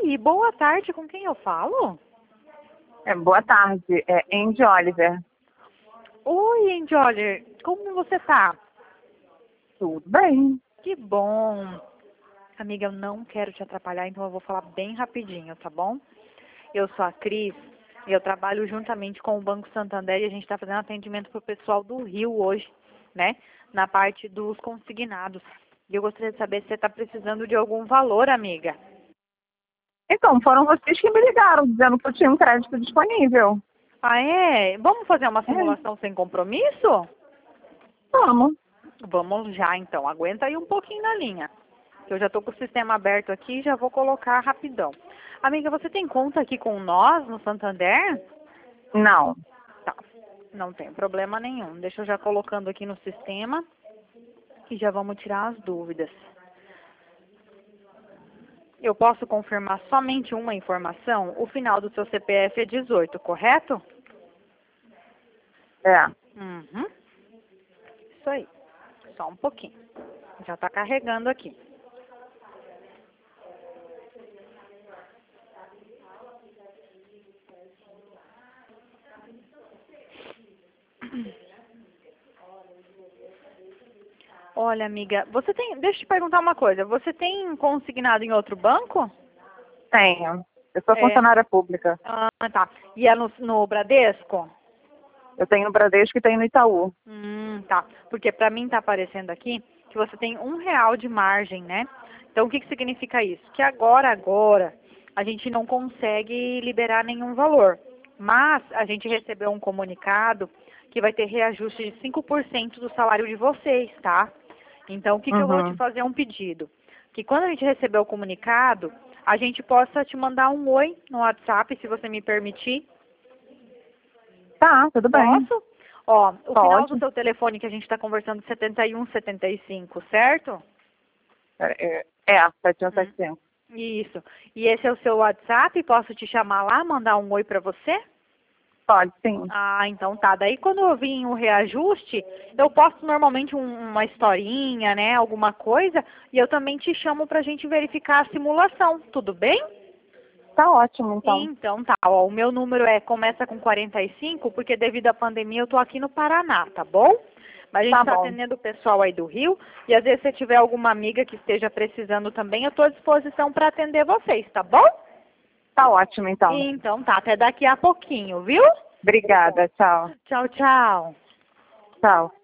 Oi, boa tarde, com quem eu falo? Boa tarde, é Andy Oliver. Oi, Andy, como você tá? Tudo bem? Que bom. Amiga, eu não quero te atrapalhar, então eu vou falar bem rapidinho, tá bom? Eu sou a Cris e eu trabalho juntamente com o Banco Santander e a gente está fazendo atendimento para o pessoal do Rio hoje, né? Na parte dos consignados. E eu gostaria de saber se você está precisando de algum valor, amiga. Então, foram vocês que me ligaram dizendo que eu tinha um crédito disponível. Ah, é? Vamos fazer uma É, simulação sem compromisso? vamos. Vamos já, então. Aguenta aí um pouquinho na linha. Eu já estou com o sistema aberto aqui e já vou colocar rapidão. Amiga, você tem conta aqui com nós no Santander? Não. Tá, não tem problema nenhum. Deixa eu já colocando aqui no sistema e já vamos tirar as dúvidas. Eu posso confirmar somente uma informação? O final do seu CPF é 18, correto? É. Uhum. Isso aí. Só um pouquinho. Já está carregando aqui. Olha, amiga, você tem. Deixa eu te perguntar uma coisa. Você tem consignado em outro banco? Tenho. Eu sou É. funcionária pública. Ah, tá. E é no Bradesco? Eu tenho no Bradesco e tenho no Itaú. Tá. Porque para mim tá aparecendo aqui que você tem R$ 1 de margem, né? Então o que significa isso? Que agora, a gente não consegue liberar nenhum valor. Mas a gente recebeu um comunicado que vai ter reajuste de 5% do salário de vocês, tá? Então o que eu vou te Uhum. fazer um pedido? Que quando a gente receber o comunicado, a gente possa te mandar um oi no WhatsApp, se você me permitir. Tá, tudo bem. Posso? Ó, o final do Pode. seu telefone que a gente está conversando, 7175, certo? É, Hum, 7175. Isso. E esse é o seu WhatsApp? Posso te chamar lá, mandar um oi para você? Pode, sim. Ah, então tá. Daí quando eu vim o reajuste, eu posto normalmente uma historinha, né? Alguma coisa, e eu também te chamo pra gente verificar a simulação, tudo bem? Tá ótimo, então. Então tá, ó, o meu número começa com 45, porque devido à pandemia eu tô aqui no Paraná, tá bom? Mas a gente Tá está bom. atendendo o pessoal aí do Rio, e às vezes se tiver alguma amiga que esteja precisando também, eu estou à disposição para atender vocês, tá bom? Tá ótimo, então. Então tá, até daqui a pouquinho, viu? Obrigada. Tchau. Tchau, tchau. Tchau.